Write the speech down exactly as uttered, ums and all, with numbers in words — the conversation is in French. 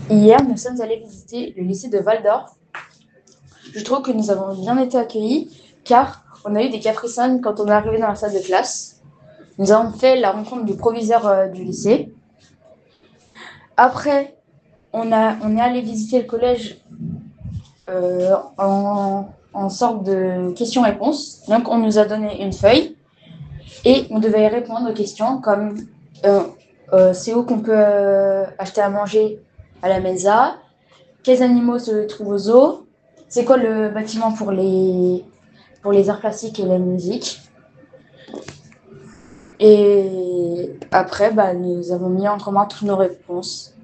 Hier, nous sommes allés visiter le lycée de Val-d'Or. Je trouve que nous avons bien été accueillis car on a eu des capricènes quand on est arrivé dans la salle de classe. Nous avons fait la rencontre du proviseur euh, du lycée. Après, on, a, on est allé visiter le collège euh, en, en sorte de questions-réponses. Donc, on nous a donné une feuille et on devait répondre aux questions comme euh, euh, c'est où qu'on peut euh, acheter à manger à la Mensa, quels animaux se trouvent aux zoos, c'est quoi le bâtiment pour les, pour les arts plastiques et la musique. Et après, bah, nous avons mis en commun toutes nos réponses.